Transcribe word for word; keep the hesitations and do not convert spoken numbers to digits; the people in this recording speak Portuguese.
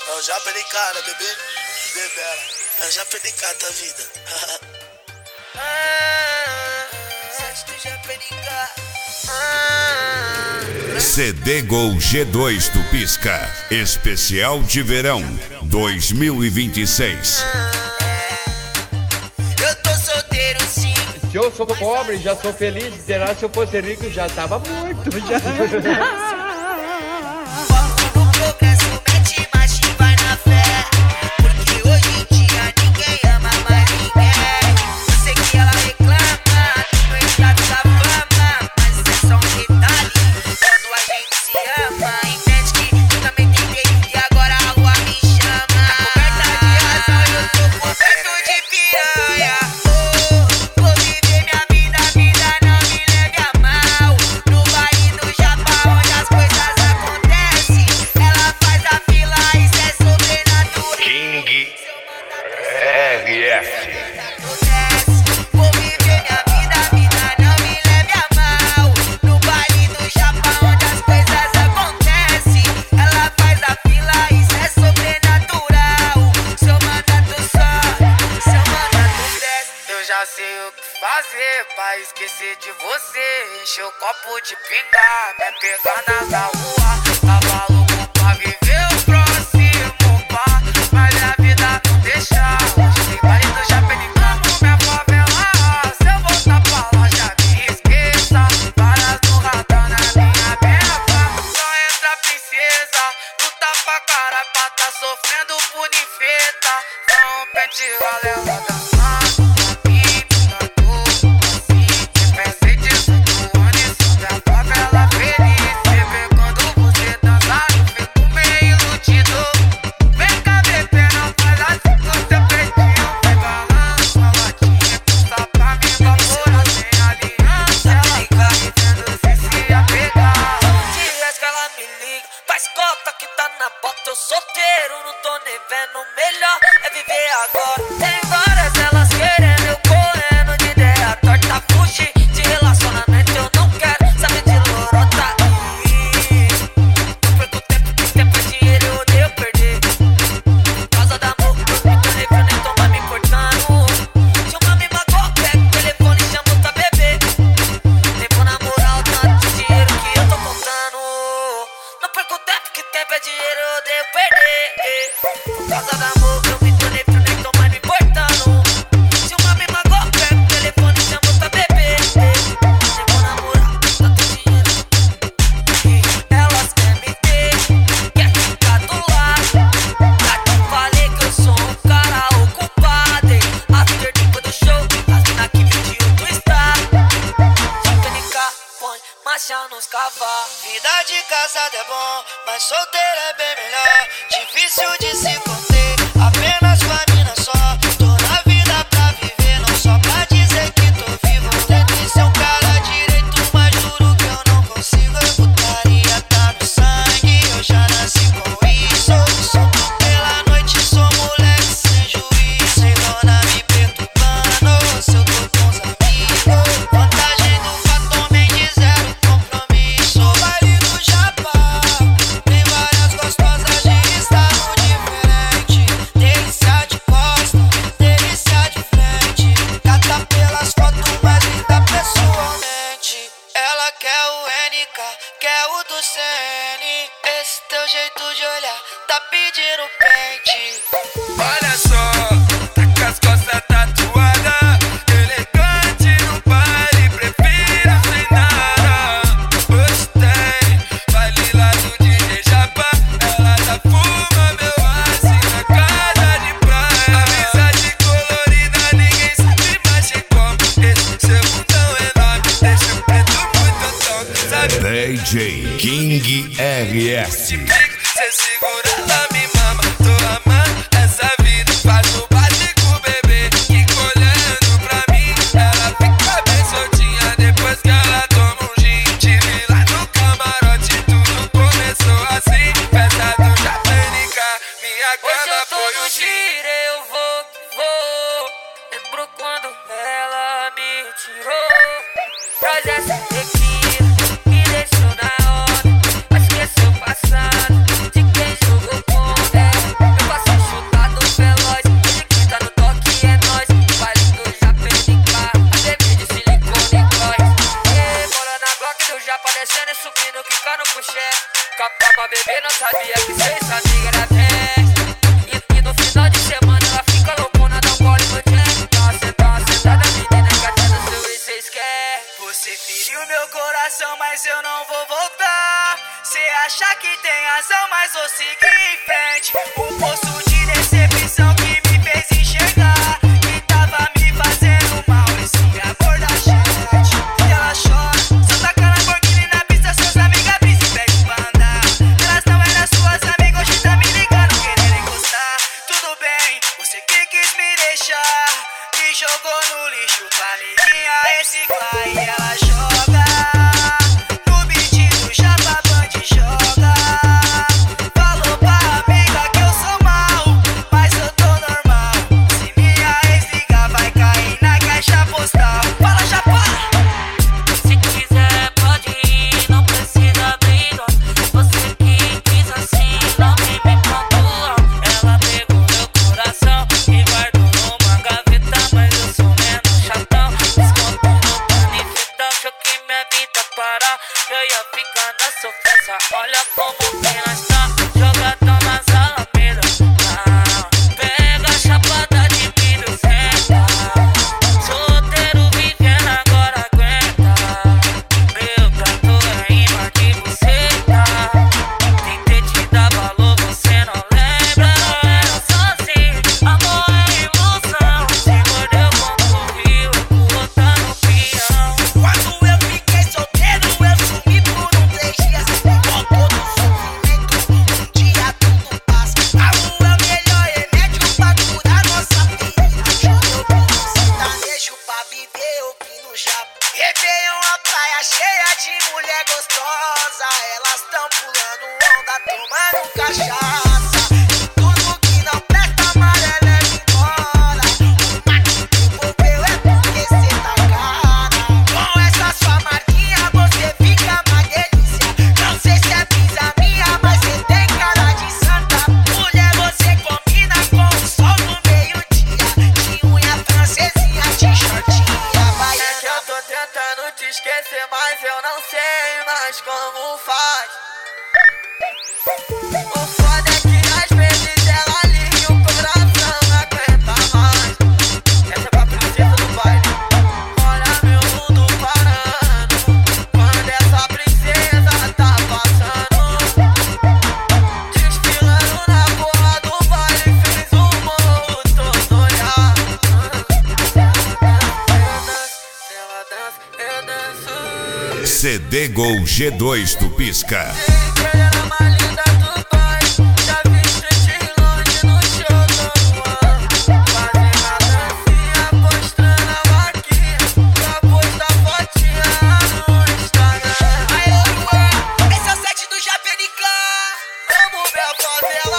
Eu já perdi cara, bebê. Bebela. Eu já perdi cara da vida. C D Gol G dois do Pisca, especial de verão dois mil e vinte e seis. Eu tô solteiro sim. Se eu sou pobre, já sou feliz. Será se eu fosse rico, já tava muito. Já. Foco no progresso, mete marcha e vai na fé. Porque hoje em dia ninguém ama mais ninguém. Eu sei que ela reclama do estado da fama, mas é só um detalhe. Quando a gente se ama, entende que eu também tentei e agora a rua me chama. Tá coberta de razão, eu tô coberto de piranha. Oh, vou viver minha vida, a vida não me leve a mal. No baile do Japão, onde as coisas acontecem, ela faz a fila, isso é sobrenatural. King R F. Vou viver minha vida, a vida não me leve a mal. No baile do Japão, onde as coisas acontecem, ela faz a fila, isso é sobrenatural. Seu mandato sobe, seu mandato desce. Eu já sei o que fazer pra esquecer de você. Encher o copo de pinga, me pegar na rua. Tava louco pra viver o próximo pá, mas a vida não deixa. Hoje tem baile do Japenicamo, minha favela. Se eu voltar pra lá, já me esqueça. Varas no radar na minha beca. Só entra princesa, tu tapa a cara pra tá sofrendo punifeta. Só um pente valeu dançando. Que tá na bota, eu solteiro, não tô nem vendo. Melhor é viver agora. Tem várias, elas querendo eu correndo de ideia torta. Fugir de relacionamento, eu não quero saber de lorota. Não perco tempo, que tempo é dinheiro, eu odeio perder. Por causa da amor, eu me tornei pra nem tomar me cortando. Se uma me magoa, pega o telefone e chama pra beber. Tempo na moral, tanto dinheiro que eu tô contando. Não perco tempo, que tempo é dinheiro, eu odeio perder. Por causa do amor, eu me tornei pra nem tomar me importando. Se uma me magoa, pega o telefone e chama pra beber. Tempo na moral, tanto dinheiro que elas querem me ter, quer ficar do lado. Já te falei que eu sou um cara ocupado. After depois do show, as mina que pediu do estado. Japenica põe marcha nos cavalos. Vida de casado é bom, mas solteiro é bem melhor. Difícil de se conter, apenas com a mina só. Tô na vida pra viver, não só pra dizer que tô vivo. Tentei ser um cara direito, mas juro que eu não consigo. Putaria tá no sangue, eu já nasci com isso. Solto pela noite, sou moleque sem juízo. Sem dona me perturbando, se eu tô com os amigos. Vantagem do fato, homem de zero compromisso. Baile do Japão, tem várias gostosas de estado diferente. Delícia de costa, delícia de frente. Cata pelas fotos, mas linda pessoalmente. Ela quer o N K, quer o do C N. Esse teu jeito de olhar tá pedindo pente. Olha só, tá com as costas tatuadas, elegante no baile, prefiro sem nada. Hoje tem baile lá do D J Japa, ela já fuma meu aço na casa de praia. Amizade colorida, ninguém sabe mais de como. Esse seu bundão enorme deixa o preto muito tonto, sabe? D J King R S. Cê segura lá, me mama, tô amando essa vida. Faz o bate com o bebê, fica olhando pra mim. Ela fica bem soltinha depois que ela toma um gin. Tive lá no camarote, tudo começou assim. Festa do Japenica, minha Hoje cama eu tô foi no o gin. giro, eu vou que vou. Lembro quando ela me tirou. Traz essa tequila, me deixou na hora. Mas esqueceu o passado, de quem jogou com chama bebê, não sabia que cês amiga era testa. E, e no final de semana ela fica loucona, dá um gole no Jack. Tá sentada, sentada, menina, catando seu e cês quer. Você feriu meu coração, mas eu não vou voltar. Cê acha que tem razão, mas vou seguir em frente. O poço de decepção que me fez enxergar que tava me fazendo mal, esse amor da gente. E ela chora, só taca na Lamborghini na pista, suas amigas brisa e pede pra andar. Elas não eram suas amigas, hoje tá me ligando, querendo encostar. Tudo bem, você que quis me deixar, me jogou no lixo pra amiguinha reciclar. E ela joga no beat do Japa Band, joga. Falou pra amiga que eu sou mal, mas eu tô normal. Se minha ex ligar, vai cair na caixa postal. Fala, Japa! Se quiser pode ir, não precisa abrir dó. Você que quis assim, não me me pontua. Ela pegou meu coração e guardou numa gaveta, mas eu sou menos chatão. Descontou no caniveta, achou que minha vida parar, eu ia ficar na sofrência. Olha como que nós tá, jogadão nas alamedas. Ah, pega a chapada de vidro, senta. Solteiro vivendo agora aguenta. Meu tatu é imã de buceta. Tentei te dar valor, você não lembra. Eu era sozinho, amor é ilusão. Se mordeu como o rio, o tá no peão. Quando eu fiquei solteiro, eu sumi por um três dias. Com todo o sofrimento, um dia tudo passa. Amor é o melhor remédio pra curar nossa ferida. Eu vim no sertanejo pra viver o que no Japa. Réveillon, a praia cheia de mulher gostosa. Elas tão pulando onda, tomando cachaça. Tudo que não presta, amarelo é embora. Uma que devolveu é porque cê tá cara. Com essa sua marquinha você fica uma delícia. Não sei se é brisa minha, mas cê tem cara de santa. Mulher, você combina com o sol no meio-dia. De unha francesinha, de shortinha, vai. É que eu tô tentando te esquecer, mas eu não sei mais como faz. O foda é que às vezes ela liga e o coração não aguenta mais. Essa é pra princesa do baile. Olha meu mundo parando quando essa princesa tá passando. Desfilando na porra do baile, fez um morro todo olhar. Ela dança, eu danço. C D Gol G dois do Pisca. Ela era mais linda do bairro. Já vi street longe no show do ano. Fazendo a dancinha, mostrando a vaquinha. Pra postar fotinha no Instagram. Aê, Luan, esse é o set do Japenica. Vamos ver a favela.